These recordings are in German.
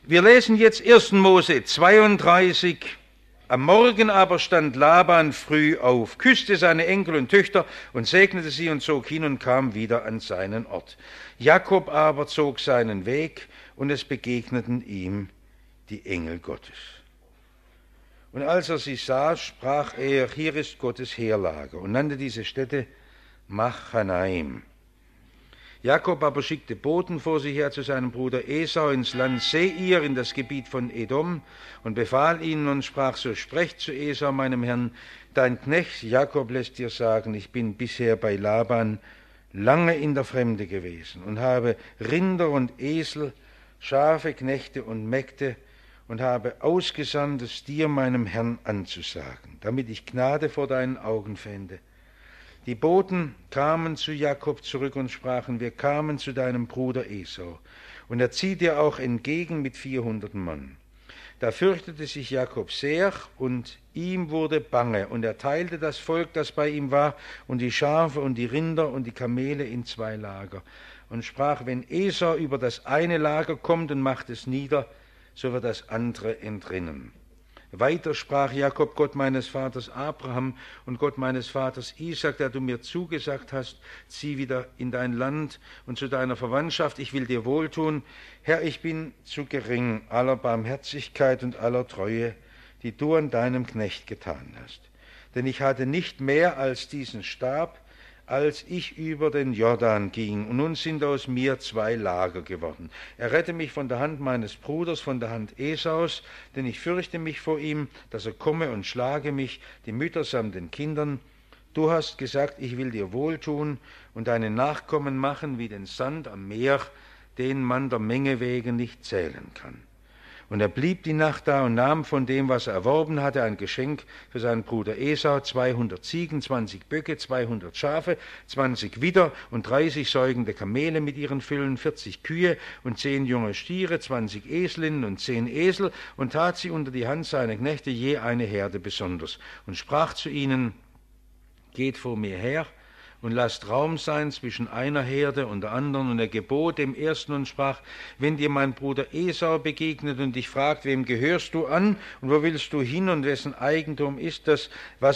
Wir lesen jetzt 1. Mose 32. Am Morgen aber stand Laban früh auf, küsste seine Enkel und Töchter und segnete sie und zog hin und kam wieder an seinen Ort. Jakob aber zog seinen Weg und es begegneten ihm die Engel Gottes. Und als er sie sah, sprach er, hier ist Gottes Heerlager, und nannte diese Stätte Machanaim. Jakob aber schickte Boten vor sich her zu seinem Bruder Esau ins Land Seir, in das Gebiet von Edom, und befahl ihnen und sprach, so sprecht zu Esau, meinem Herrn, dein Knecht Jakob lässt dir sagen, ich bin bisher bei Laban lange in der Fremde gewesen und habe Rinder und Esel, Schafe, Knechte und Mägde und habe ausgesandt, es dir, meinem Herrn, anzusagen, damit ich Gnade vor deinen Augen fände. Die Boten kamen zu Jakob zurück und sprachen, wir kamen zu deinem Bruder Esau, und er zieht dir auch entgegen mit 400 Mann. Da fürchtete sich Jakob sehr, und ihm wurde bange, und er teilte das Volk, das bei ihm war, und die Schafe und die Rinder und die Kamele in 2 Lager, und sprach, wenn Esau über das eine Lager kommt und macht es nieder, so wird das andere entrinnen. Weiter sprach Jakob, Gott meines Vaters Abraham und Gott meines Vaters Isaak, der du mir zugesagt hast, zieh wieder in dein Land und zu deiner Verwandtschaft, ich will dir wohltun. Herr, ich bin zu gering aller Barmherzigkeit und aller Treue, die du an deinem Knecht getan hast. Denn ich hatte nicht mehr als diesen Stab, als ich über den Jordan ging, und nun sind aus mir 2 Lager geworden. Errette mich von der Hand meines Bruders, von der Hand Esaus, denn ich fürchte mich vor ihm, dass er komme und schlage mich, die Mütter samt den Kindern. Du hast gesagt, ich will dir wohltun und deine Nachkommen machen wie den Sand am Meer, den man der Menge wegen nicht zählen kann. Und er blieb die Nacht da und nahm von dem, was er erworben hatte, ein Geschenk für seinen Bruder Esau, 200 Ziegen, 20 Böcke, 200 Schafe, 20 Widder und 30 säugende Kamele mit ihren Füllen, 40 Kühe und 10 junge Stiere, 20 Eselinnen und 10 Esel, und tat sie unter die Hand seiner Knechte, je eine Herde besonders, und sprach zu ihnen, geht vor mir her, und lasst Raum sein zwischen einer Herde und der anderen. Und er gebot dem Ersten und sprach, wenn dir mein Bruder Esau begegnet und dich fragt, wem gehörst du an und wo willst du hin und wessen Eigentum ist das,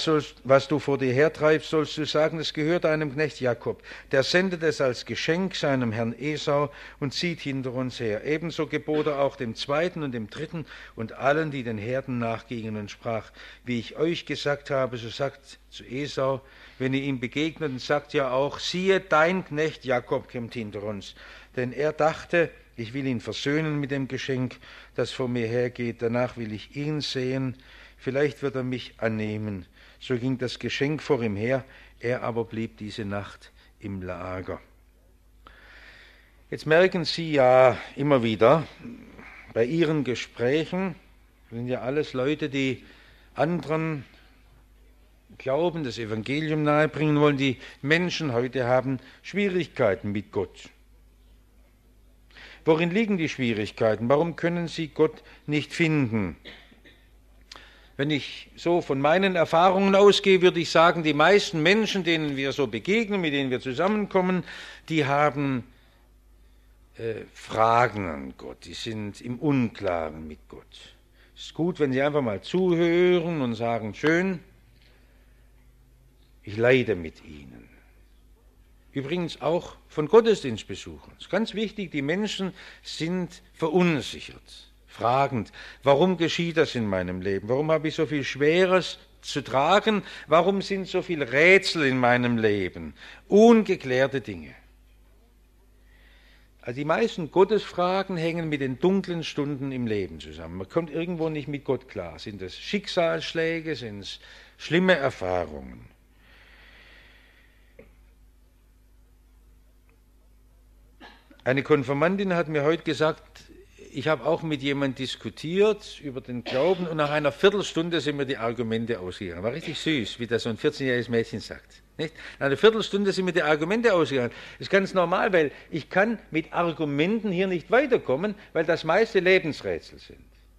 was du vor dir hertreibst, sollst du sagen, es gehört einem Knecht Jakob. Der sendet es als Geschenk seinem Herrn Esau und zieht hinter uns her. Ebenso gebot er auch dem Zweiten und dem Dritten und allen, die den Herden nachgingen, und sprach, wie ich euch gesagt habe, so sagt zu Esau, wenn ihr ihm begegnet, und sagt ja auch, siehe, dein Knecht Jakob kommt hinter uns. Denn er dachte, ich will ihn versöhnen mit dem Geschenk, das vor mir hergeht, danach will ich ihn sehen, vielleicht wird er mich annehmen. So ging das Geschenk vor ihm her, er aber blieb diese Nacht im Lager. Jetzt merken Sie ja immer wieder bei Ihren Gesprächen, sind ja alles Leute, die anderen Glauben, das Evangelium nahebringen wollen. Die Menschen heute haben Schwierigkeiten mit Gott. Worin liegen die Schwierigkeiten? Warum können sie Gott nicht finden? Wenn ich so von meinen Erfahrungen ausgehe, würde ich sagen, die meisten Menschen, denen wir so begegnen, mit denen wir zusammenkommen, die haben Fragen an Gott, die sind im Unklaren mit Gott. Es ist gut, wenn sie einfach mal zuhören und sagen, schön, ich leide mit ihnen. Übrigens auch von Gottesdienstbesuchern. Es ist ganz wichtig, die Menschen sind verunsichert, fragend, warum geschieht das in meinem Leben? Warum habe ich so viel Schweres zu tragen? Warum sind so viele Rätsel in meinem Leben? Ungeklärte Dinge. Also die meisten Gottesfragen hängen mit den dunklen Stunden im Leben zusammen. Man kommt irgendwo nicht mit Gott klar. Sind es Schicksalsschläge? Sind es schlimme Erfahrungen? Eine Konfirmandin hat mir heute gesagt, ich habe auch mit jemandem diskutiert über den Glauben und nach einer Viertelstunde sind mir die Argumente ausgegangen. War richtig süß, wie das so ein 14-jähriges Mädchen sagt. Nicht? Nach einer Viertelstunde sind mir die Argumente ausgegangen. Das ist ganz normal, weil ich kann mit Argumenten hier nicht weiterkommen, weil das meiste Lebensrätsel sind.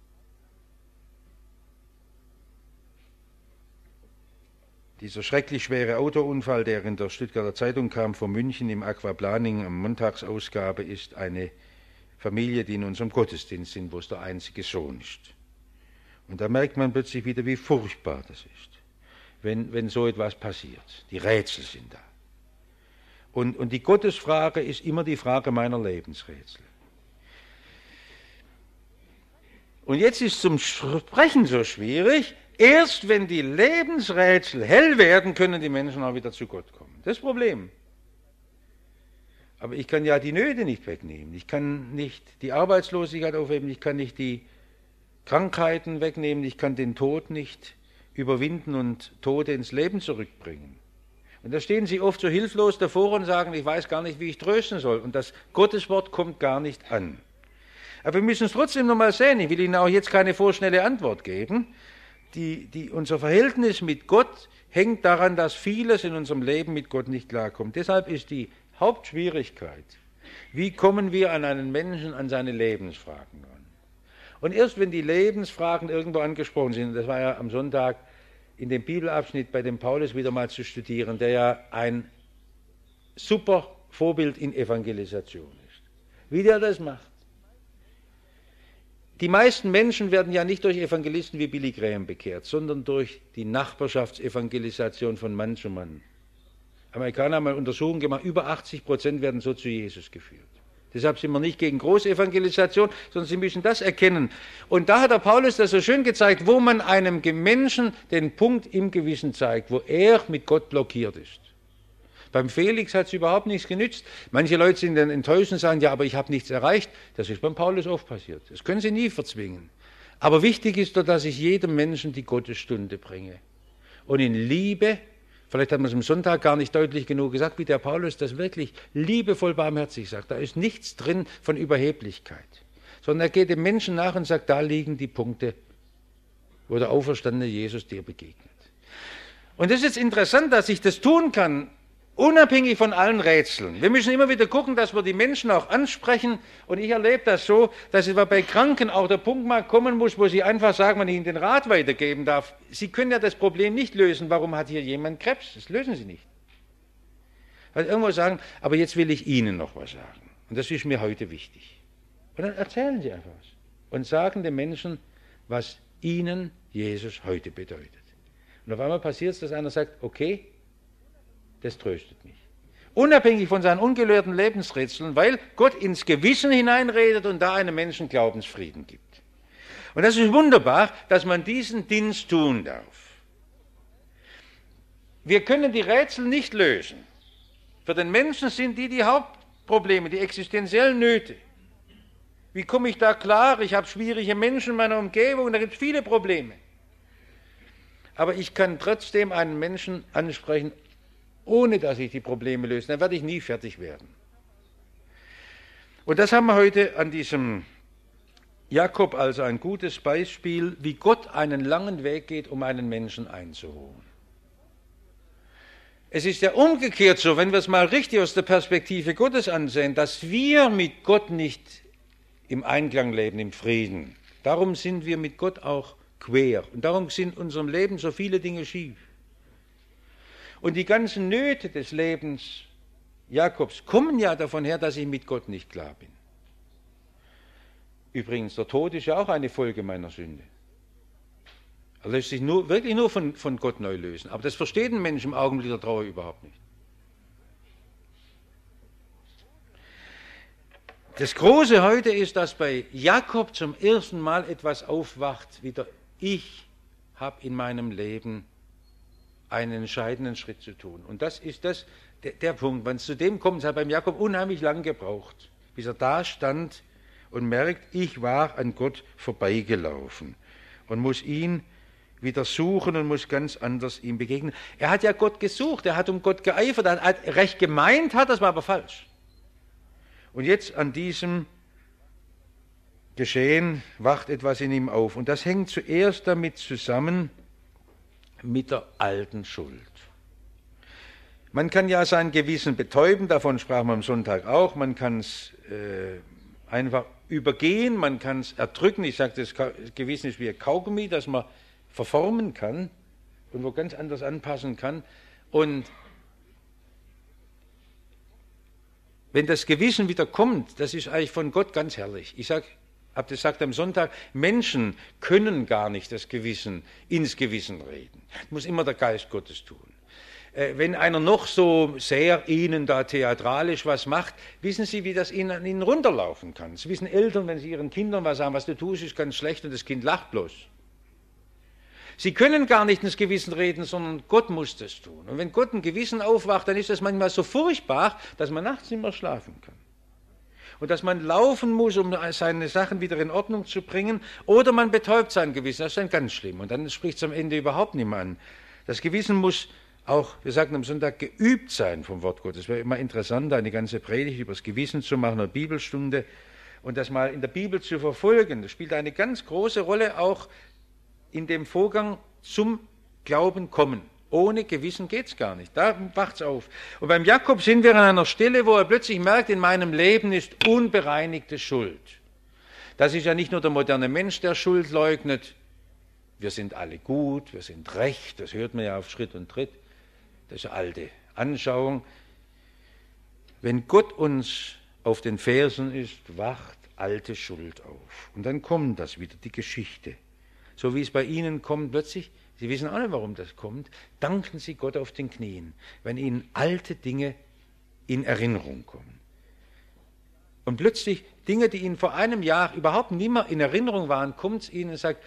Dieser schrecklich schwere Autounfall, der in der Stuttgarter Zeitung kam, vor München im Aquaplaning, am Montagsausgabe, ist eine Familie, die in unserem Gottesdienst sind, wo es der einzige Sohn ist. Und da merkt man plötzlich wieder, wie furchtbar das ist, wenn so etwas passiert. Die Rätsel sind da. Und die Gottesfrage ist immer die Frage meiner Lebensrätsel. Und jetzt ist zum Sprechen so schwierig, erst wenn die Lebensrätsel hell werden, können die Menschen auch wieder zu Gott kommen. Das Problem. Aber ich kann ja die Nöte nicht wegnehmen. Ich kann nicht die Arbeitslosigkeit aufheben, ich kann nicht die Krankheiten wegnehmen, ich kann den Tod nicht überwinden und Tote ins Leben zurückbringen. Und da stehen sie oft so hilflos davor und sagen, ich weiß gar nicht, wie ich trösten soll. Und das Gotteswort kommt gar nicht an. Aber wir müssen es trotzdem nochmal sehen. Ich will Ihnen auch jetzt keine vorschnelle Antwort geben. Unser Verhältnis mit Gott hängt daran, dass vieles in unserem Leben mit Gott nicht klarkommt. Deshalb ist die Hauptschwierigkeit, wie kommen wir an einen Menschen, an seine Lebensfragen ran. Und erst wenn die Lebensfragen irgendwo angesprochen sind, das war ja am Sonntag in dem Bibelabschnitt bei dem Paulus wieder mal zu studieren, der ja ein super Vorbild in Evangelisation ist, wie der das macht. Die meisten Menschen werden ja nicht durch Evangelisten wie Billy Graham bekehrt, sondern durch die Nachbarschaftsevangelisation von Mann zu Mann. Amerikaner haben mal Untersuchungen gemacht, über 80% werden so zu Jesus geführt. Deshalb sind wir nicht gegen Großevangelisation, sondern Sie müssen das erkennen. Und da hat der Paulus das so schön gezeigt, wo man einem Menschen den Punkt im Gewissen zeigt, wo er mit Gott blockiert ist. Beim Felix hat es überhaupt nichts genützt. Manche Leute sind dann enttäuscht und sagen, ja, aber ich habe nichts erreicht. Das ist beim Paulus oft passiert. Das können Sie nie verzwingen. Aber wichtig ist doch, dass ich jedem Menschen die Gottesstunde bringe. Und in Liebe, vielleicht hat man es am Sonntag gar nicht deutlich genug gesagt, wie der Paulus das wirklich liebevoll barmherzig sagt. Da ist nichts drin von Überheblichkeit. Sondern er geht dem Menschen nach und sagt, da liegen die Punkte, wo der auferstandene Jesus dir begegnet. Und das ist jetzt interessant, dass ich das tun kann, unabhängig von allen Rätseln. Wir müssen immer wieder gucken, dass wir die Menschen auch ansprechen. Und ich erlebe das so, dass es bei Kranken auch der Punkt mal kommen muss, wo sie einfach sagen, wenn ich ihnen den Rat weitergeben darf, sie können ja das Problem nicht lösen, warum hat hier jemand Krebs? Das lösen sie nicht. Also irgendwo sagen, aber jetzt will ich Ihnen noch was sagen. Und das ist mir heute wichtig. Und dann erzählen Sie einfach was. Und sagen den Menschen, was ihnen Jesus heute bedeutet. Und auf einmal passiert es, dass einer sagt, okay, das tröstet mich. Unabhängig von seinen ungelösten Lebensrätseln, weil Gott ins Gewissen hineinredet und da einem Menschen Glaubensfrieden gibt. Und das ist wunderbar, dass man diesen Dienst tun darf. Wir können die Rätsel nicht lösen. Für den Menschen sind die Hauptprobleme, die existenziellen Nöte. Wie komme ich da klar? Ich habe schwierige Menschen in meiner Umgebung, da gibt es viele Probleme. Aber ich kann trotzdem einen Menschen ansprechen, ohne dass ich die Probleme löse. Dann werde ich nie fertig werden. Und das haben wir heute an diesem Jakob als ein gutes Beispiel, wie Gott einen langen Weg geht, um einen Menschen einzuholen. Es ist ja umgekehrt so, wenn wir es mal richtig aus der Perspektive Gottes ansehen, dass wir mit Gott nicht im Einklang leben, im Frieden. Darum sind wir mit Gott auch quer. Und darum sind in unserem Leben so viele Dinge schief. Und die ganzen Nöte des Lebens Jakobs kommen ja davon her, dass ich mit Gott nicht klar bin. Übrigens, der Tod ist ja auch eine Folge meiner Sünde. Er lässt sich wirklich nur von Gott neu lösen. Aber das versteht ein Mensch im Augenblick der Trauer überhaupt nicht. Das Große heute ist, dass bei Jakob zum ersten Mal etwas aufwacht, wieder ich habe in meinem Leben einen entscheidenden Schritt zu tun. Und das ist der Punkt. Wenn es zu dem kommt, es hat beim Jakob unheimlich lang gebraucht, bis er da stand und merkt, ich war an Gott vorbeigelaufen und muss ihn wieder suchen und muss ganz anders ihm begegnen. Er hat ja Gott gesucht, er hat um Gott geeifert, er hat recht gemeint, das war aber falsch. Und jetzt an diesem Geschehen wacht etwas in ihm auf. Und das hängt zuerst damit zusammen, mit der alten Schuld. Man kann ja sein Gewissen betäuben, davon sprachen wir am Sonntag auch, man kann es einfach übergehen, man kann es erdrücken. Ich sage, das Gewissen ist wie ein Kaugummi, das man verformen kann und wo ganz anders anpassen kann. Und wenn das Gewissen wieder kommt, das ist eigentlich von Gott ganz herrlich. Ich habe das gesagt am Sonntag, Menschen können gar nicht das Gewissen ins Gewissen reden. Das muss immer der Geist Gottes tun. Wenn einer noch so sehr Ihnen da theatralisch was macht, wissen Sie, wie das an Ihnen runterlaufen kann. Sie wissen Eltern, wenn Sie Ihren Kindern was sagen, was du tust, ist ganz schlecht und das Kind lacht bloß. Sie können gar nicht ins Gewissen reden, sondern Gott muss das tun. Und wenn Gott ein Gewissen aufwacht, dann ist das manchmal so furchtbar, dass man nachts nicht mehr schlafen kann. Und dass man laufen muss, um seine Sachen wieder in Ordnung zu bringen, oder man betäubt sein Gewissen. Das ist dann ganz schlimm. Und dann spricht es am Ende überhaupt nicht mehr an. Das Gewissen muss auch, wir sagten am Sonntag, geübt sein vom Wort Gottes. Es wäre immer interessant, eine ganze Predigt über das Gewissen zu machen, eine Bibelstunde, und das mal in der Bibel zu verfolgen. Das spielt eine ganz große Rolle auch in dem Vorgang zum Glauben kommen. Ohne Gewissen geht es gar nicht. Da wacht es auf. Und beim Jakob sind wir an einer Stelle, wo er plötzlich merkt, in meinem Leben ist unbereinigte Schuld. Das ist ja nicht nur der moderne Mensch, der Schuld leugnet. Wir sind alle gut, wir sind recht, das hört man ja auf Schritt und Tritt. Das ist eine alte Anschauung. Wenn Gott uns auf den Fersen ist, wacht alte Schuld auf. Und dann kommt das wieder, die Geschichte. So wie es bei Ihnen kommt, plötzlich, Sie wissen alle, warum das kommt, danken Sie Gott auf den Knien, wenn Ihnen alte Dinge in Erinnerung kommen. Und plötzlich Dinge, die Ihnen vor einem Jahr überhaupt nicht mehr in Erinnerung waren, kommt es Ihnen und sagt,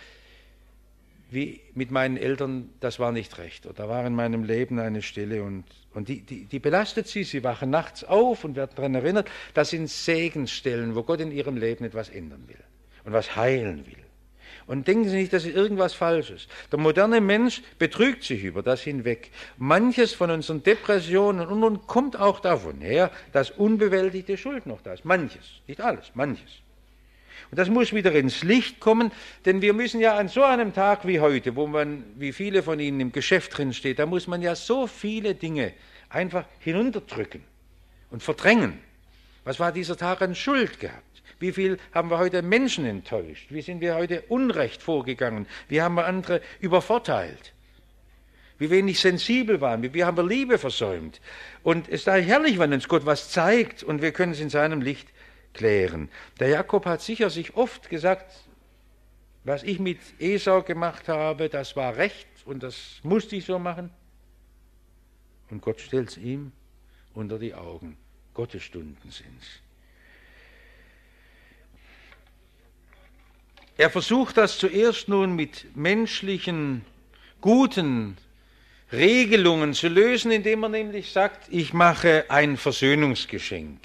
wie mit meinen Eltern, das war nicht recht. Oder da war in meinem Leben eine Stelle und die belastet Sie. Sie wachen nachts auf und werden daran erinnert. Das sind Segensstellen, wo Gott in Ihrem Leben etwas ändern will und was heilen will. Und denken Sie nicht, das ist irgendwas Falsches. Der moderne Mensch betrügt sich über das hinweg. Manches von unseren Depressionen und kommt auch davon her, dass unbewältigte Schuld noch da ist. Manches, nicht alles, manches. Und das muss wieder ins Licht kommen, denn wir müssen ja an so einem Tag wie heute, wo man, wie viele von Ihnen im Geschäft drin steht, da muss man ja so viele Dinge einfach hinunterdrücken und verdrängen. Was war dieser Tag an Schuld gehabt? Wie viel haben wir heute Menschen enttäuscht? Wie sind wir heute unrecht vorgegangen? Wie haben wir andere übervorteilt? Wie wenig sensibel waren wir? Wie haben wir Liebe versäumt? Und es ist da herrlich, wenn uns Gott was zeigt und wir können es in seinem Licht klären. Der Jakob hat sicher sich oft gesagt, was ich mit Esau gemacht habe, das war recht und das musste ich so machen. Und Gott stellt es ihm unter die Augen. Gottes Stunden sind es. Er versucht das zuerst nun mit menschlichen, guten Regelungen zu lösen, indem er nämlich sagt, ich mache ein Versöhnungsgeschenk.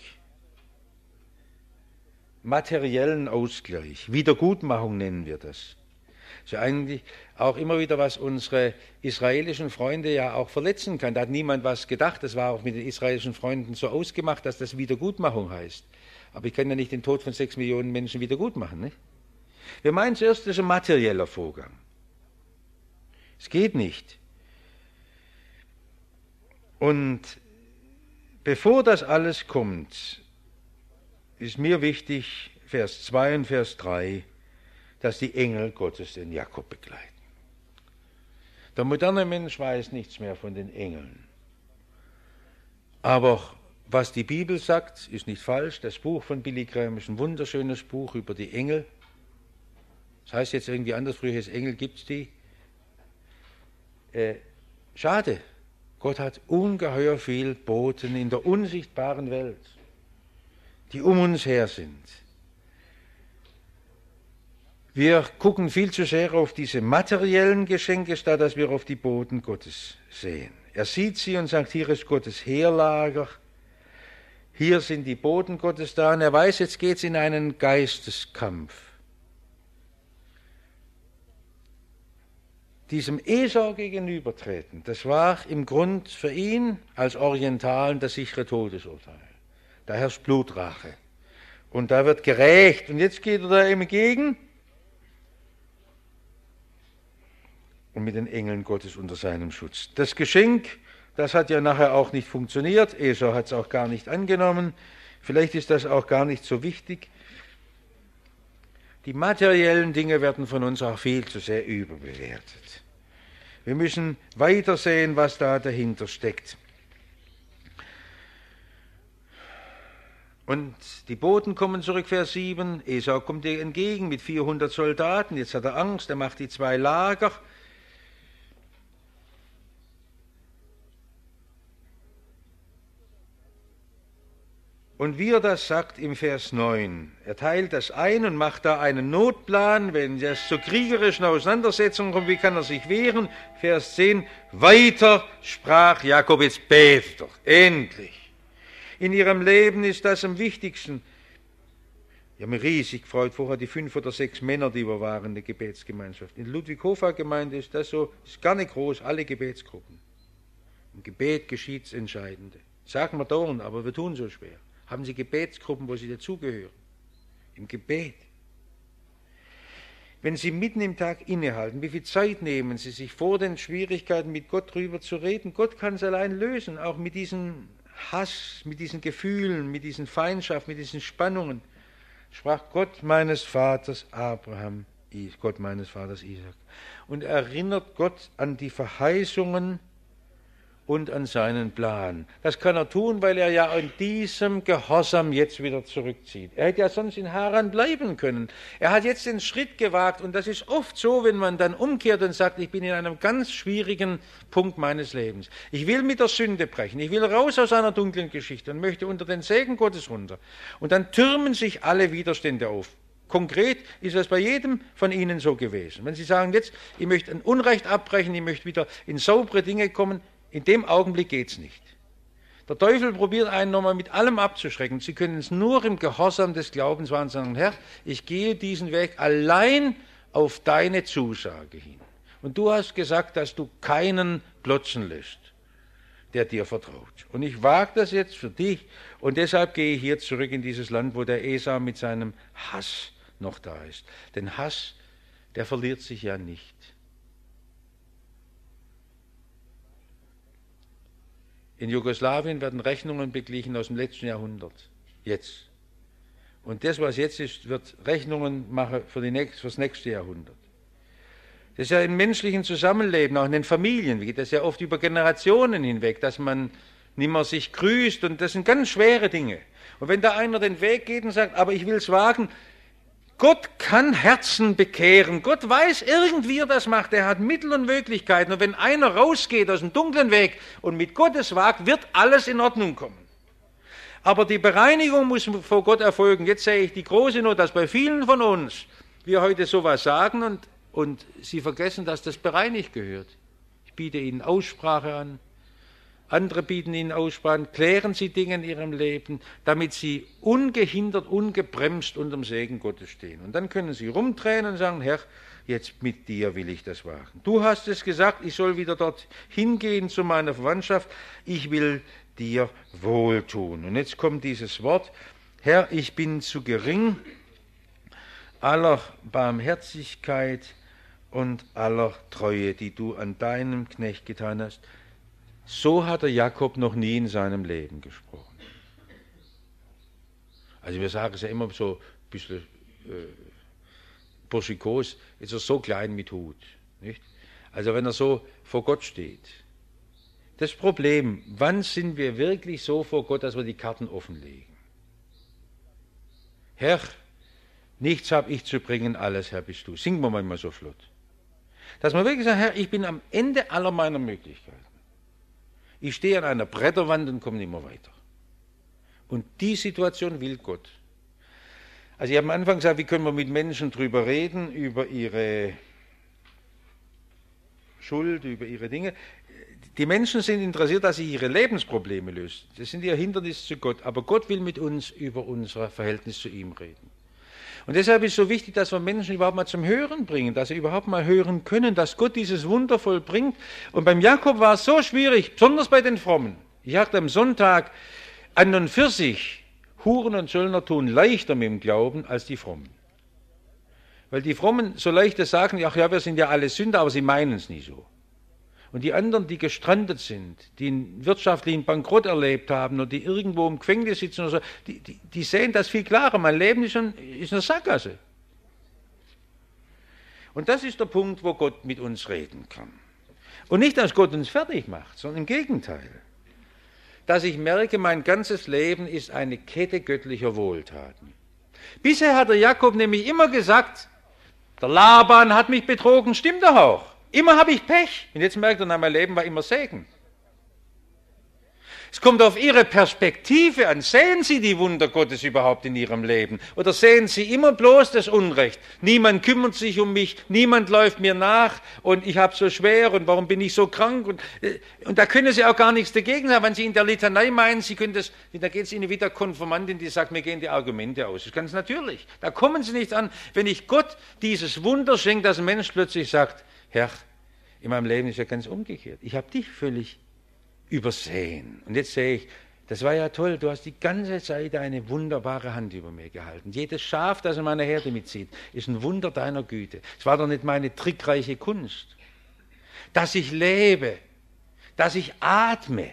Materiellen Ausgleich, Wiedergutmachung nennen wir das. Das ist ja eigentlich auch immer wieder, was unsere israelischen Freunde ja auch verletzen kann. Da hat niemand was gedacht, das war auch mit den israelischen Freunden so ausgemacht, dass das Wiedergutmachung heißt. Aber ich kann ja nicht den Tod von 6 Millionen Menschen wiedergutmachen, nicht? Wir meinen zuerst, das ist ein materieller Vorgang. Es geht nicht. Und bevor das alles kommt, ist mir wichtig, Vers 2 und Vers 3, dass die Engel Gottes den Jakob begleiten. Der moderne Mensch weiß nichts mehr von den Engeln. Aber was die Bibel sagt, ist nicht falsch. Das Buch von Billy Graham ist ein wunderschönes Buch über die Engel. Das heißt jetzt irgendwie anders, früher hieß Engel, gibt es die. Schade, Gott hat ungeheuer viel Boten in der unsichtbaren Welt, die um uns her sind. Wir gucken viel zu sehr auf diese materiellen Geschenke, statt dass wir auf die Boten Gottes sehen. Er sieht sie und sagt, hier ist Gottes Heerlager, hier sind die Boten Gottes da, und er weiß, jetzt geht es in einen Geisteskampf. Diesem Esau gegenübertreten, das war im Grund für ihn als Orientalen das sichere Todesurteil. Da herrscht Blutrache und da wird gerächt und jetzt geht er da ihm entgegen und mit den Engeln Gottes unter seinem Schutz. Das Geschenk, das hat ja nachher auch nicht funktioniert, Esau hat es auch gar nicht angenommen, vielleicht ist das auch gar nicht so wichtig. Die materiellen Dinge werden von uns auch viel zu sehr überbewertet. Wir müssen weitersehen, was da dahinter steckt. Und die Boten kommen zurück, Vers 7. Esau kommt ihr entgegen mit 400 Soldaten. Jetzt hat er Angst, er macht die 2 Lager. Und wie er das sagt im Vers 9, er teilt das ein und macht da einen Notplan, wenn es zu kriegerischen Auseinandersetzungen kommt, wie kann er sich wehren? Vers 10, weiter sprach Jakob, jetzt bet doch, endlich. In ihrem Leben ist das am wichtigsten. Ich habe mich riesig gefreut, vorher die 5 oder 6 Männer, die wir waren, in der Gebetsgemeinschaft. In der Ludwig-Hofer-Gemeinde ist das so, ist gar nicht groß, alle Gebetsgruppen. Im Gebet geschieht das Entscheidende. Sagen wir dauernd, aber wir tun so schwer. Haben Sie Gebetsgruppen, wo Sie dazugehören? Im Gebet. Wenn Sie mitten im Tag innehalten, wie viel Zeit nehmen Sie sich vor den Schwierigkeiten mit Gott drüber zu reden? Gott kann es allein lösen, auch mit diesem Hass, mit diesen Gefühlen, mit diesen Feindschaften, mit diesen Spannungen. Sprach Gott meines Vaters Abraham, Gott meines Vaters Isaac. Und erinnert Gott an die Verheißungen und an seinen Plan. Das kann er tun, weil er ja in diesem Gehorsam jetzt wieder zurückzieht. Er hätte ja sonst in Haran bleiben können. Er hat jetzt den Schritt gewagt und das ist oft so, wenn man dann umkehrt und sagt, ich bin in einem ganz schwierigen Punkt meines Lebens. Ich will mit der Sünde brechen. Ich will raus aus einer dunklen Geschichte und möchte unter den Segen Gottes runter. Und dann türmen sich alle Widerstände auf. Konkret ist es bei jedem von Ihnen so gewesen. Wenn Sie sagen, jetzt, ich möchte ein Unrecht abbrechen, ich möchte wieder in saubere Dinge kommen, in dem Augenblick geht es nicht. Der Teufel probiert einen nochmal mit allem abzuschrecken. Sie können es nur im Gehorsam des Glaubens wahren und sagen, Herr, ich gehe diesen Weg allein auf deine Zusage hin. Und du hast gesagt, dass du keinen glotzen lässt, der dir vertraut. Und ich wage das jetzt für dich und deshalb gehe ich hier zurück in dieses Land, wo der Esau mit seinem Hass noch da ist. Denn Hass, der verliert sich ja nicht. In Jugoslawien werden Rechnungen beglichen aus dem letzten Jahrhundert. Jetzt. Und das, was jetzt ist, wird Rechnungen machen für das nächste Jahrhundert. Das ist ja im menschlichen Zusammenleben, auch in den Familien, wie geht das ja oft über Generationen hinweg, dass man nicht mehr sich grüßt und das sind ganz schwere Dinge. Und wenn da einer den Weg geht und sagt, aber ich will es wagen, Gott kann Herzen bekehren. Gott weiß irgendwie, wie er das macht. Er hat Mittel und Möglichkeiten. Und wenn einer rausgeht aus dem dunklen Weg und mit Gottes wagt, wird alles in Ordnung kommen. Aber die Bereinigung muss vor Gott erfolgen. Jetzt sehe ich die große Not, dass bei vielen von uns wir heute sowas sagen und sie vergessen, dass das bereinigt gehört. Ich biete Ihnen Aussprache an. Andere bieten Ihnen Aussprachen, klären Sie Dinge in Ihrem Leben, damit Sie ungehindert, ungebremst unter dem Segen Gottes stehen. Und dann können Sie rumdrehen und sagen, Herr, jetzt mit dir will ich das wagen. Du hast es gesagt, ich soll wieder dort hingehen zu meiner Verwandtschaft. Ich will dir wohltun. Und jetzt kommt dieses Wort, Herr, ich bin zu gering aller Barmherzigkeit und aller Treue, die du an deinem Knecht getan hast. So hat der Jakob noch nie in seinem Leben gesprochen. Also wir sagen es ja immer so ein bisschen burschikos, ist er so klein mit Hut. Nicht? Also wenn er so vor Gott steht. Das Problem, wann sind wir wirklich so vor Gott, dass wir die Karten offenlegen? Herr, nichts habe ich zu bringen, alles Herr bist du. Singen wir manchmal so flott. Dass man wirklich sagt, Herr, ich bin am Ende aller meiner Möglichkeiten. Ich stehe an einer Bretterwand und komme nicht mehr weiter. Und die Situation will Gott. Also ich habe am Anfang gesagt, wie können wir mit Menschen drüber reden, über ihre Schuld, über ihre Dinge. Die Menschen sind interessiert, dass sie ihre Lebensprobleme lösen. Das sind ihr Hindernis zu Gott. Aber Gott will mit uns über unser Verhältnis zu ihm reden. Und deshalb ist es so wichtig, dass wir Menschen überhaupt mal zum Hören bringen, dass sie überhaupt mal hören können, dass Gott dieses Wunder vollbringt. Und beim Jakob war es so schwierig, besonders bei den Frommen. Ich sagte am Sonntag, an und für sich, Huren und Zöllner tun leichter mit dem Glauben als die Frommen. Weil die Frommen so leichter sagen, ach ja, wir sind ja alle Sünder, aber sie meinen es nie so. Und die anderen, die gestrandet sind, die einen wirtschaftlichen Bankrott erlebt haben oder die irgendwo im Gefängnis sitzen oder so, die sehen das viel klarer. Mein Leben ist eine Sackgasse. Und das ist der Punkt, wo Gott mit uns reden kann. Und nicht, dass Gott uns fertig macht, sondern im Gegenteil. dass ich merke, mein ganzes Leben ist eine Kette göttlicher Wohltaten. Bisher hat der Jakob nämlich immer gesagt, der Laban hat mich betrogen, stimmt doch auch. Immer habe ich Pech. Und jetzt merkt er, mein Leben war immer Segen. Es kommt auf Ihre Perspektive an. Sehen Sie die Wunder Gottes überhaupt in Ihrem Leben? Oder sehen Sie immer bloß das Unrecht? Niemand kümmert sich um mich, niemand läuft mir nach und ich habe so schwer und warum bin ich so krank? Und da können Sie auch gar nichts dagegen sagen. Wenn Sie in der Litanei meinen, Sie können das, da geht es Ihnen wie der Konfirmandin, die sagt, mir gehen die Argumente aus. Das ist ganz natürlich. Da kommen Sie nicht an, wenn ich Gott dieses Wunder schenke, dass ein Mensch plötzlich sagt, Herr, in meinem Leben ist ja ganz umgekehrt. Ich habe dich völlig übersehen. Und jetzt sehe ich, das war ja toll, du hast die ganze Zeit eine wunderbare Hand über mir gehalten. Jedes Schaf, das in meiner Herde mitzieht, ist ein Wunder deiner Güte. Es war doch nicht meine trickreiche Kunst. Dass ich lebe, dass ich atme,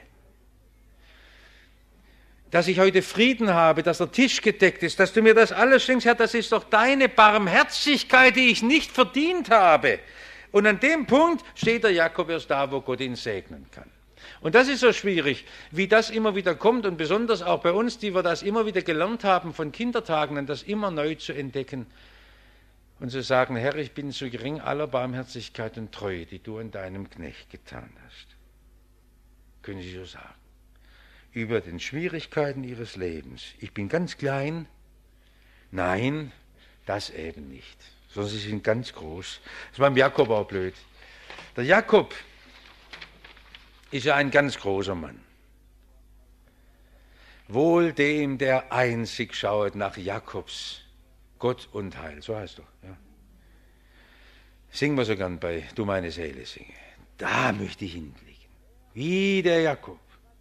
dass ich heute Frieden habe, dass der Tisch gedeckt ist, dass du mir das alles schenkst, Herr, das ist doch deine Barmherzigkeit, die ich nicht verdient habe. Und an dem Punkt steht der Jakob erst da, wo Gott ihn segnen kann. Und das ist so schwierig, wie das immer wieder kommt und besonders auch bei uns, die wir das immer wieder gelernt haben von Kindertagen, an das immer neu zu entdecken und zu sagen, Herr, ich bin so gering aller Barmherzigkeit und Treue, die du an deinem Knecht getan hast. Können Sie so sagen. Über den Schwierigkeiten Ihres Lebens. Ich bin ganz klein. Nein, das eben nicht. Sondern Sie sind ganz groß. Das war beim Jakob auch blöd. Der Jakob ist ja ein ganz großer Mann. Wohl dem, der einzig schaut nach Jakobs Gott und Heil. So heißt doch. Ja. Singen wir so gern bei Du meine Seele singe. Da möchte ich hinlegen. Wie der Jakob.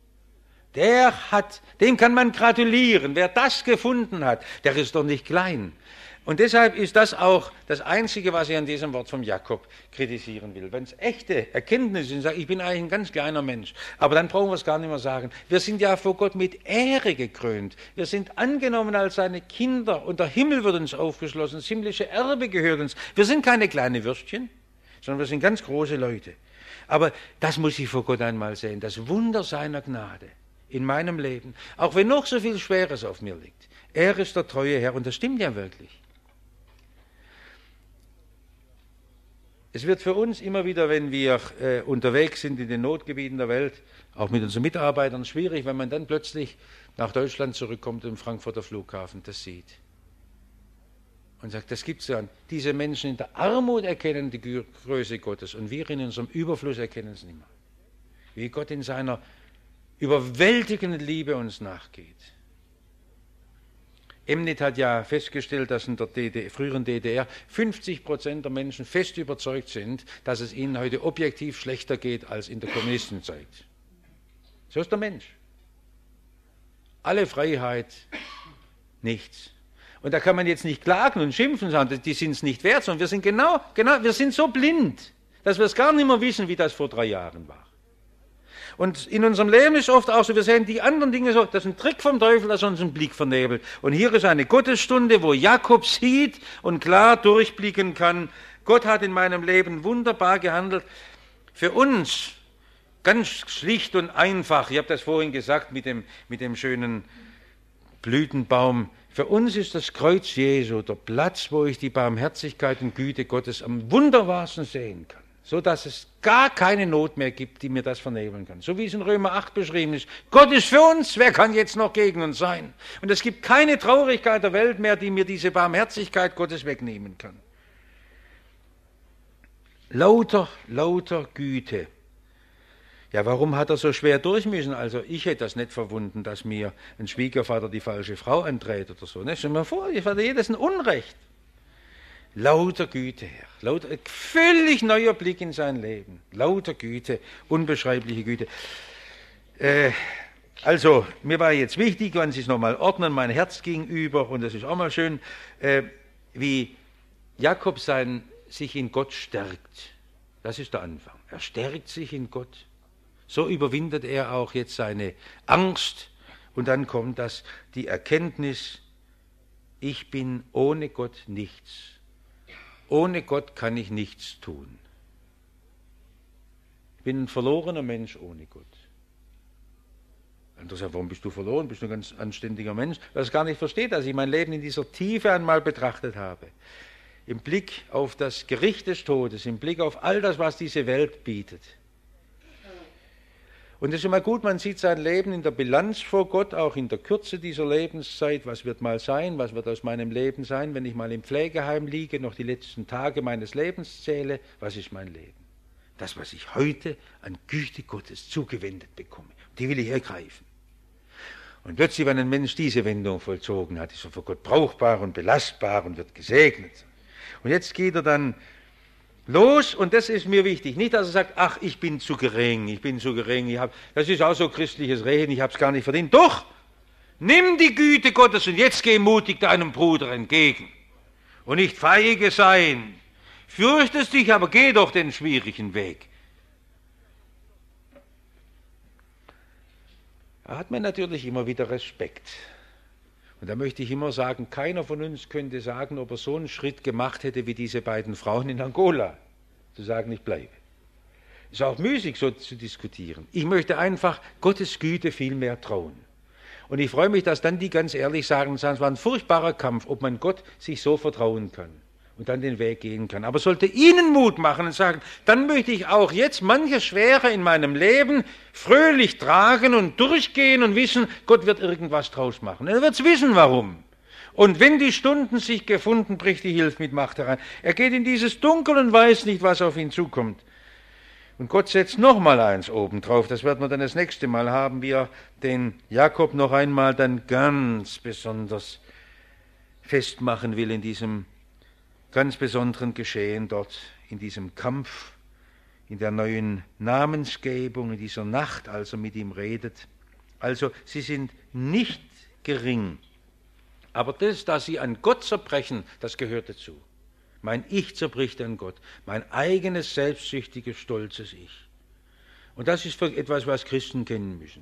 Dem kann man gratulieren. Wer das gefunden hat, der ist doch nicht klein. Und deshalb ist das auch das Einzige, was ich an diesem Wort vom Jakob kritisieren will. Wenn es echte Erkenntnisse sind, ich bin eigentlich ein ganz kleiner Mensch, aber dann brauchen wir es gar nicht mehr sagen. Wir sind ja vor Gott mit Ehre gekrönt. Wir sind angenommen als seine Kinder und der Himmel wird uns aufgeschlossen, das himmlische Erbe gehört uns. Wir sind keine kleinen Würstchen, sondern wir sind ganz große Leute. Aber das muss ich vor Gott einmal sehen, das Wunder seiner Gnade in meinem Leben, auch wenn noch so viel Schweres auf mir liegt. Er ist der treue Herr und das stimmt ja wirklich. Es wird für uns immer wieder, wenn wir unterwegs sind in den Notgebieten der Welt, auch mit unseren Mitarbeitern, schwierig, wenn man dann plötzlich nach Deutschland zurückkommt und im Frankfurter Flughafen das sieht. Und sagt, das gibt es ja. Diese Menschen in der Armut erkennen die Größe Gottes und wir in unserem Überfluss erkennen es nicht mehr. Wie Gott in seiner überwältigenden Liebe uns nachgeht. Emnet hat ja festgestellt, dass in der früheren DDR 50% der Menschen fest überzeugt sind, dass es ihnen heute objektiv schlechter geht als in der Kommunistenzeit. So ist der Mensch. Alle Freiheit, nichts. Und da kann man jetzt nicht klagen und schimpfen und sagen, die sind es nicht wert, sondern wir sind wir sind so blind, dass wir es gar nicht mehr wissen, wie das vor 3 Jahren war. Und in unserem Leben ist oft auch so, wir sehen die anderen Dinge so, das ist ein Trick vom Teufel, das ist uns ein Blick vernebelt. Und hier ist eine Gottesstunde, wo Jakob sieht und klar durchblicken kann, Gott hat in meinem Leben wunderbar gehandelt. Für uns ganz schlicht und einfach, ich habe das vorhin gesagt mit dem schönen Blütenbaum, für uns ist das Kreuz Jesu der Platz, wo ich die Barmherzigkeit und Güte Gottes am wunderbarsten sehen kann. So dass es gar keine Not mehr gibt, die mir das vernebeln kann. So wie es in Römer 8 beschrieben ist. Gott ist für uns, wer kann jetzt noch gegen uns sein? Und es gibt keine Traurigkeit der Welt mehr, die mir diese Barmherzigkeit Gottes wegnehmen kann. Lauter Güte. Ja, warum hat er so schwer durch müssen? Also ich hätte das nicht verwunden, dass mir ein Schwiegervater die falsche Frau anträgt oder so. Stell dir mal vor, ich hatte jedes ein Unrecht. Lauter Güte, Herr. Ein völlig neuer Blick in sein Leben. Lauter Güte, unbeschreibliche Güte. Also, mir war jetzt wichtig, wenn Sie es nochmal ordnen, mein Herz gegenüber, und das ist auch mal schön, wie Jakob sich in Gott stärkt. Das ist der Anfang. Er stärkt sich in Gott. So überwindet er auch jetzt seine Angst. Und dann kommt die Erkenntnis, ich bin ohne Gott nichts. Ohne Gott kann ich nichts tun. Ich bin ein verlorener Mensch ohne Gott. Andere sagen, warum bist du verloren? Bist du ein ganz anständiger Mensch? Weil es gar nicht versteht, dass ich mein Leben in dieser Tiefe einmal betrachtet habe. Im Blick auf das Gericht des Todes, im Blick auf all das, was diese Welt bietet. Und es ist immer gut, man sieht sein Leben in der Bilanz vor Gott, auch in der Kürze dieser Lebenszeit. Was wird mal sein? Was wird aus meinem Leben sein, wenn ich mal im Pflegeheim liege, noch die letzten Tage meines Lebens zähle? Was ist mein Leben? Das, was ich heute an Güte Gottes zugewendet bekomme, die will ich ergreifen. Und plötzlich, wenn ein Mensch diese Wendung vollzogen hat, ist er vor Gott brauchbar und belastbar und wird gesegnet. Und jetzt geht er dann los, und das ist mir wichtig. Nicht, dass er sagt, ach, ich bin zu gering, das ist auch so christliches Reden, ich habe es gar nicht verdient. Doch, nimm die Güte Gottes und jetzt geh mutig deinem Bruder entgegen. Und nicht feige sein. Fürchtest dich, aber geh doch den schwierigen Weg. Da hat man natürlich immer wieder Respekt. Und da möchte ich immer sagen, keiner von uns könnte sagen, ob er so einen Schritt gemacht hätte wie diese beiden Frauen in Angola. Zu sagen, ich bleibe. Es ist auch müßig, so zu diskutieren. Ich möchte einfach Gottes Güte viel mehr trauen. Und ich freue mich, dass dann die ganz ehrlich sagen, es war ein furchtbarer Kampf, ob man Gott sich so vertrauen kann und dann den Weg gehen kann. Aber sollte ihnen Mut machen und sagen, dann möchte ich auch jetzt manche Schwere in meinem Leben fröhlich tragen und durchgehen und wissen, Gott wird irgendwas draus machen. Er wird es wissen, warum. Und wenn die Stunden sich gefunden, bricht die Hilfe mit Macht herein. Er geht in dieses Dunkel und weiß nicht, was auf ihn zukommt. Und Gott setzt noch mal eins oben drauf. Das werden wir dann das nächste Mal haben, wie er den Jakob noch einmal dann ganz besonders festmachen will in diesem ganz besonderen Geschehen dort, in diesem Kampf, in der neuen Namensgebung, in dieser Nacht, als er mit ihm redet. Also sie sind nicht gering, aber das, dass sie an Gott zerbrechen, das gehört dazu. Mein Ich zerbricht an Gott, mein eigenes selbstsüchtiges, stolzes Ich. Und das ist etwas, was Christen kennen müssen.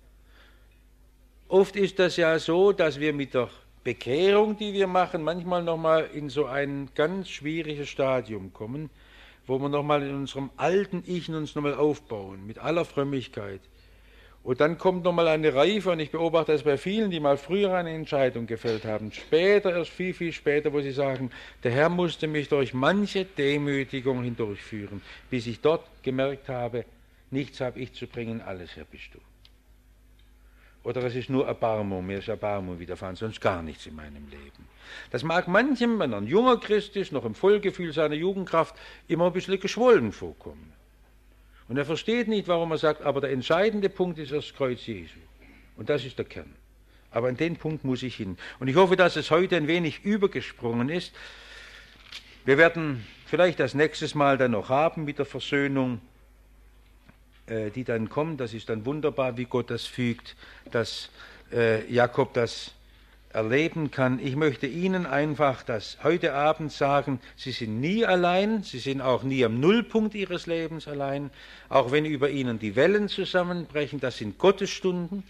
Oft ist das ja so, dass wir mit der Bekehrung, die wir machen, manchmal nochmal in so ein ganz schwieriges Stadium kommen, wo wir nochmal in unserem alten Ich uns nochmal aufbauen, mit aller Frömmigkeit. Und dann kommt nochmal eine Reife, und ich beobachte das bei vielen, die mal früher eine Entscheidung gefällt haben, später, erst viel, viel später, wo sie sagen, der Herr musste mich durch manche Demütigung hindurchführen, bis ich dort gemerkt habe, nichts habe ich zu bringen, alles, Herr, bist du. Oder es ist nur Erbarmung, mir ist Erbarmung widerfahren, sonst gar nichts in meinem Leben. Das mag manchem, wenn er ein junger Christ ist, noch im Vollgefühl seiner Jugendkraft, immer ein bisschen geschwollen vorkommen. Und er versteht nicht, warum er sagt, aber der entscheidende Punkt ist das Kreuz Jesu. Und das ist der Kern. Aber an den Punkt muss ich hin. Und ich hoffe, dass es heute ein wenig übergesprungen ist. Wir werden vielleicht das nächstes Mal dann noch haben mit der Versöhnung, die dann kommt. Das ist dann wunderbar, wie Gott das fügt, dass Jakob das erleben kann. Ich möchte Ihnen einfach das heute Abend sagen, Sie sind nie allein, Sie sind auch nie am Nullpunkt Ihres Lebens allein, auch wenn über Ihnen die Wellen zusammenbrechen, das sind Gottes Stunden.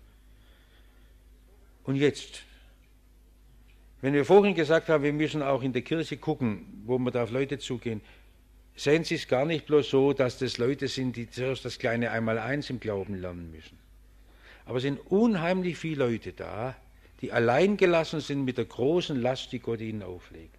Und jetzt, wenn wir vorhin gesagt haben, wir müssen auch in der Kirche gucken, wo wir da auf Leute zugehen, sehen Sie es gar nicht bloß so, dass das Leute sind, die zuerst das kleine Einmaleins im Glauben lernen müssen. Aber es sind unheimlich viele Leute da, die allein gelassen sind mit der großen Last, die Gott ihnen auflegt.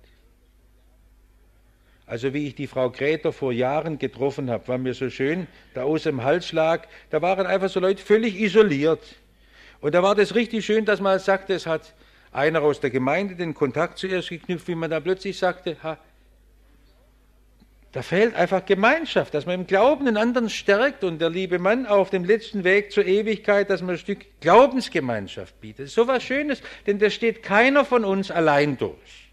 Also wie ich die Frau Gräter vor Jahren getroffen habe, war mir so schön, da aus dem Halsschlag, da waren einfach so Leute völlig isoliert. Und da war das richtig schön, dass man sagte, es hat einer aus der Gemeinde den Kontakt zuerst geknüpft, wie man da plötzlich sagte, da fehlt einfach Gemeinschaft, dass man im Glauben den anderen stärkt und der liebe Mann auf dem letzten Weg zur Ewigkeit, dass man ein Stück Glaubensgemeinschaft bietet. Das ist so was Schönes, denn da steht keiner von uns allein durch.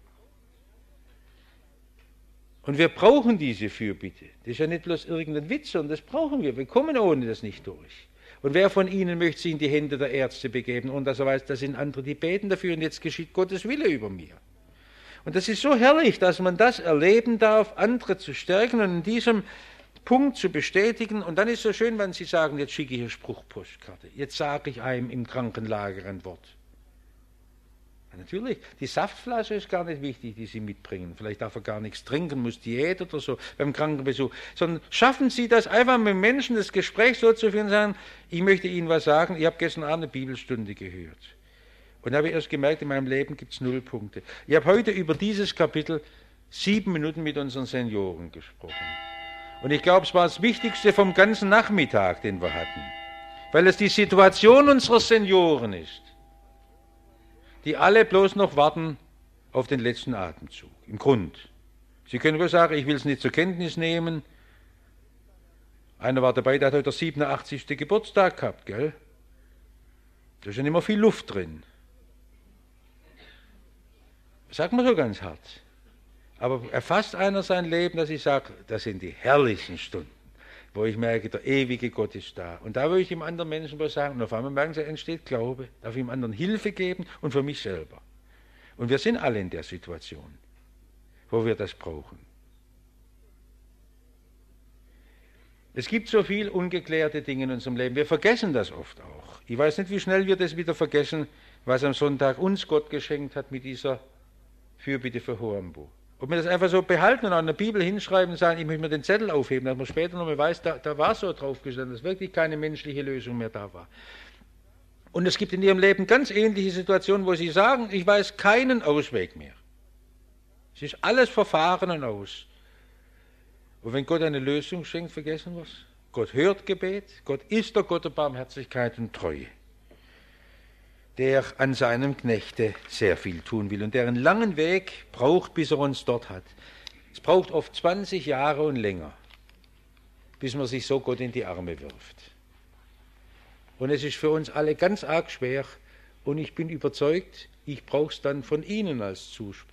Und wir brauchen diese Fürbitte. Das ist ja nicht bloß irgendein Witz, sondern das brauchen wir. Wir kommen ohne das nicht durch. Und wer von Ihnen möchte sich in die Hände der Ärzte begeben und dass er weiß, da sind andere, die beten dafür und jetzt geschieht Gottes Wille über mir. Und das ist so herrlich, dass man das erleben darf, andere zu stärken und in diesem Punkt zu bestätigen. Und dann ist es so schön, wenn Sie sagen, jetzt schicke ich eine Spruchpostkarte, jetzt sage ich einem im Krankenlager ein Wort. Natürlich, die Saftflasche ist gar nicht wichtig, die Sie mitbringen. Vielleicht darf er gar nichts trinken, muss Diät oder so beim Krankenbesuch. Sondern schaffen Sie das einfach mit Menschen, das Gespräch so zu führen und sagen, ich möchte Ihnen was sagen, ich habe gestern Abend eine Bibelstunde gehört. Und da habe ich erst gemerkt, in meinem Leben gibt es 0 Punkte. Ich habe heute über dieses Kapitel 7 Minuten mit unseren Senioren gesprochen. Und ich glaube, es war das Wichtigste vom ganzen Nachmittag, den wir hatten. Weil es die Situation unserer Senioren ist, die alle bloß noch warten auf den letzten Atemzug, im Grund. Sie können wohl sagen, ich will es nicht zur Kenntnis nehmen. Einer war dabei, der hat heute der 87. Geburtstag gehabt, gell? Da ist ja nicht mehr viel Luft drin. Sagt man so ganz hart. Aber erfasst einer sein Leben, dass ich sage, das sind die herrlichsten Stunden, wo ich merke, der ewige Gott ist da. Und da würde ich dem anderen Menschen was sagen. Und auf einmal merken sie, entsteht Glaube, darf ich dem anderen Hilfe geben und für mich selber. Und wir sind alle in der Situation, wo wir das brauchen. Es gibt so viel ungeklärte Dinge in unserem Leben. Wir vergessen das oft auch. Ich weiß nicht, wie schnell wir das wieder vergessen, was am Sonntag uns Gott geschenkt hat mit dieser Fürbitte für Hoambo. Ob wir das einfach so behalten und an der Bibel hinschreiben und sagen, ich möchte mir den Zettel aufheben, dass man später noch mal weiß, da war so drauf gestanden, dass wirklich keine menschliche Lösung mehr da war. Und es gibt in ihrem Leben ganz ähnliche Situationen, wo sie sagen, ich weiß keinen Ausweg mehr. Es ist alles verfahren und aus. Und wenn Gott eine Lösung schenkt, vergessen wir es. Gott hört Gebet, Gott ist der Gott der Barmherzigkeit und Treue, der an seinem Knechte sehr viel tun will und der einen langen Weg braucht, bis er uns dort hat. Es braucht oft 20 Jahre und länger, bis man sich so Gott in die Arme wirft. Und es ist für uns alle ganz arg schwer und ich bin überzeugt, ich brauche es dann von Ihnen als Zuspruch.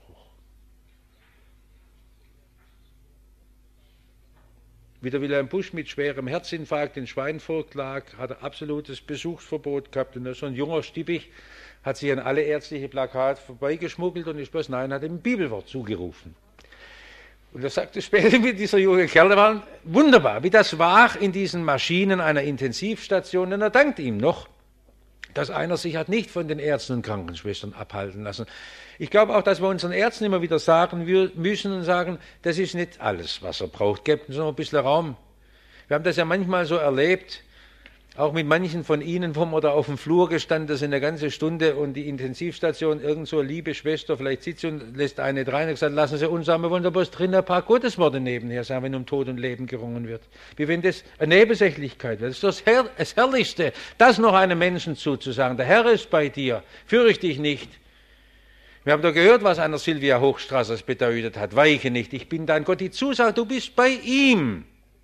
Wie der Wilhelm Busch mit schwerem Herzinfarkt in Schweinfurt lag, hat er absolutes Besuchsverbot gehabt. Und so ein junger Stippich hat sich an alle ärztliche Plakate vorbeigeschmuggelt und ist bloß Nein, hat ihm ein Bibelwort zugerufen. Und er sagte später mit dieser junge Kerl, der war wunderbar, wie das war in diesen Maschinen einer Intensivstation. Und er dankt ihm noch, dass einer sich hat nicht von den Ärzten und Krankenschwestern abhalten lassen. Ich glaube auch, dass wir unseren Ärzten immer wieder sagen müssen und sagen, das ist nicht alles, was er braucht. Gebt uns noch ein bisschen Raum. Wir haben das ja manchmal so erlebt, auch mit manchen von Ihnen, wo wir da auf dem Flur gestanden sind, eine ganze Stunde und die Intensivstation, irgend so eine liebe Schwester, vielleicht sitzt sie und lässt eine rein und gesagt, lassen Sie uns sagen, wir wollen da bloß drin ein paar Gottesworte nebenher sagen, wenn um Tod und Leben gerungen wird. Wie wenn das eine Nebensächlichkeit wird. Das ist das Herrlichste, das noch einem Menschen zuzusagen. Der Herr ist bei dir, fürchte dich nicht. Wir haben da gehört, was einer Sylvia Hochstraßers bedeutet hat. Weiche nicht, ich bin dein Gott. Die Zusage, du bist bei ihm.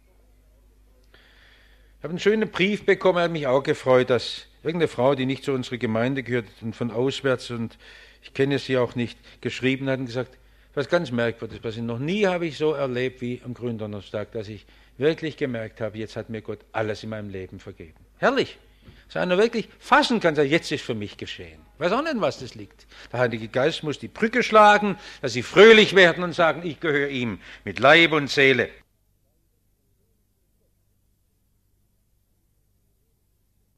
Ich habe einen schönen Brief bekommen, er hat mich auch gefreut, dass irgendeine Frau, die nicht zu unserer Gemeinde gehört und von auswärts, und ich kenne sie auch nicht, geschrieben hat und gesagt, was ganz merkwürdiges passiert. Noch nie habe ich so erlebt wie am Gründonnerstag, dass ich wirklich gemerkt habe, jetzt hat mir Gott alles in meinem Leben vergeben. Herrlich. Dass einer wirklich fassen kann, sagt, jetzt ist für mich geschehen. Ich weiß auch nicht, was das liegt. Der Heilige Geist muss die Brücke schlagen, dass sie fröhlich werden und sagen, ich gehöre ihm mit Leib und Seele.